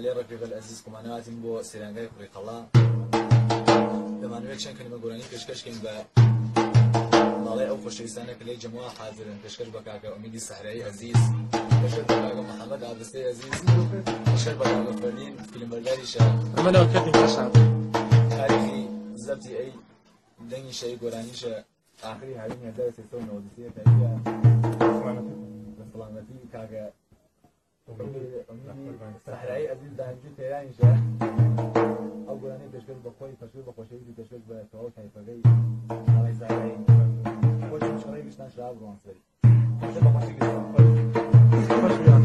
لێ ڕفیقە العەزیز کۆمانەواتین بۆ سەیرانگای کوڕیقەڵا دەمانوێت چەند کەلیمە گۆرانی پێشکەشکەین بە ماڵەی ئەو خۆشەویستانە کە لێی جەموا حاضرن پێشکەش بە کاکە ئومیدی سەحرایی عەزیز پێشکەش بە کاکە محەممەد ئابستەی عەزیز پێشکەش بە کاکە فەرمین فیلمبەرداریشە ئەمەنەوە کەتی پێشان تاریخی زەبتی ئەی دەنگی شەی گۆرانیشە ئاخری هاوین 1993 تاریخە بەسەڵامەتی کاکە سەحرایی عەزیز دانیشتوی تێرانیشە ئەو گۆرانەی پێشکەش بە خۆی پەشور بە خۆشەویستی پێشکەش بە تەواو تایفەکەی ئاڵای سەحرایی خۆشی مشەڕەی گشتان شراب ڕوانسەری خۆشە بە خۆشی گشتان خۆش بیان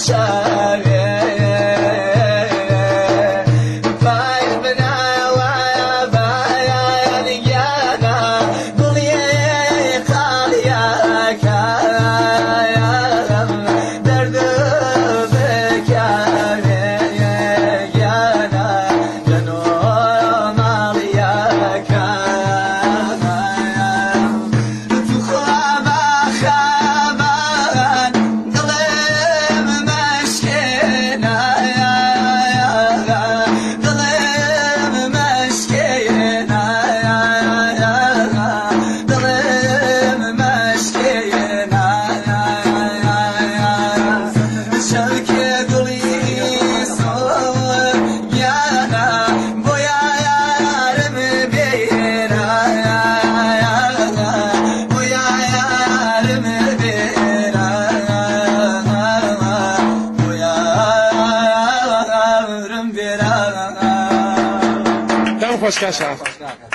خوشگل شد.